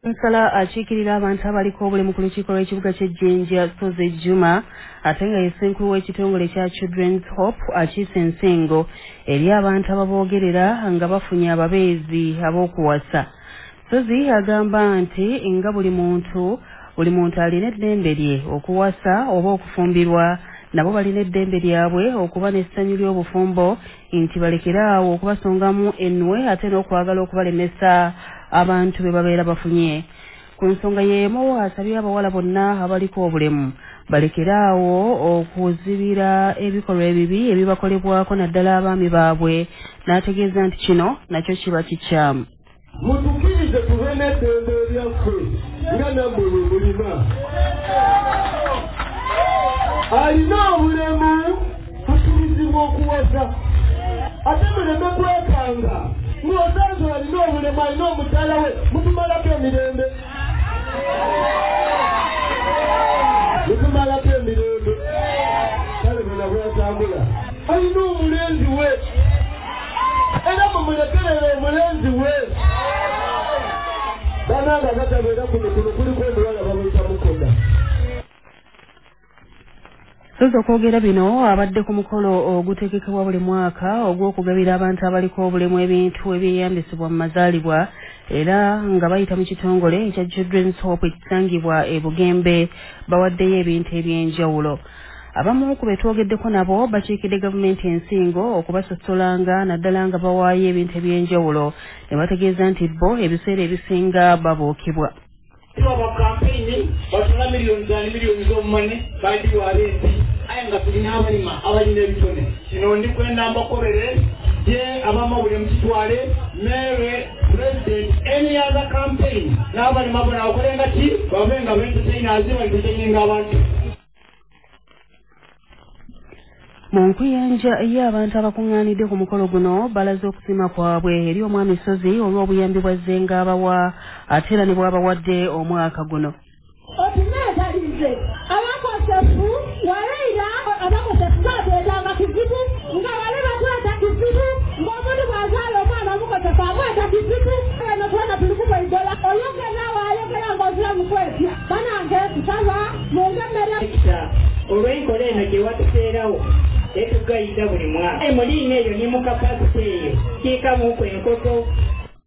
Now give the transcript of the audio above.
Nsala akiikirira abantu abaliko obulemu ku lukiiko lw'ekibuga ky'Ejjinja Soze Juma ate nga yesenkulu w'ekitongole kya Children's Hope akiise ensingo eri abantu ababoogerera nga bafunye ababeezi ab'okuwasa. Sozi agamba nti nga buli muntu alina eddembe lye okuwasa oba okufumbirwa, nabo balina eddembe lyabwe okuba n'essanyu ly'obufumbo nti balekeraawo okubasongamu ennwe ate n'okwagala okubalemesa abantu be babeera bafunye. Ku nsonga y'emu asabye abawala bonna abaliko obulemu balekeraawo okuzibira ebikolwa ebibi ebibakolebwako naddala abaami baabwe, n'ategeeza nti kino nakyo kiba kikyamu. Mutukirize tube n'eddembe lyaffe nga nammwe bwe mulina. Alina obulemu tukirizibwa okuwasa ate muleme kwekanga ng'osanze alina obulemu alina omukyala we mutumalako emirembe. Kale bina bwatambula alina omulenzi we era mumulekerere omulenzi we. Bananga batabeera kuno kuliko omuwala bamuyita mukoda. Sozi okwogera bino abadde ku mukolo ogutegekebwa buli mwaka ogw'okugabira abantu abaliko obulemu ebintu ebyeyambisibwa mu mazaalibwa era nga bayita mu kitongole ekya Children's Hope ekisangibwa e Bugembe bawaddeyo ebintu eby'enjawulo. Abamu ku betwogeddeko nabo bakiikidde gavumenti ensingo okubasosolanga naddala nga bawaayo ebintu eby'enjawulo ne bategeeza nti bo ebiseera ebisinga babuukibwa. Aba campaign batuna milioni z'omumane bandi wabeezi aye nga tulina abalima abalina ebitone kino ndi kwenda mbakolere ye abamawulire mukitwale mere president any other campaign n'abalima bona bakolenga ki babe nga bentertainers balituteyininga abantu. Mu nkuyanja y'abantu abakuŋŋaanidde ku mukolo guno balaze okusima kwabwe eri omwami Sozi olw'obuyambi bwa Zzenga abawa ate era ne bw'abawadde omwaka guno. Otuneetalize abakosefu waleera abakosefu baatwetanga kizibu nga bale batweta kizibu ng'omuntu bw'azaala omwana omukosefu abweta kizibu eno twena tulikuba idola oyogera waayogera ng'oziramu kwetya banange nsaba mungemere olw'enkola eno gye watuseerawo etugayita buli mwaka muliina eyo ne mu kapasite eyo kiikamuku enkoto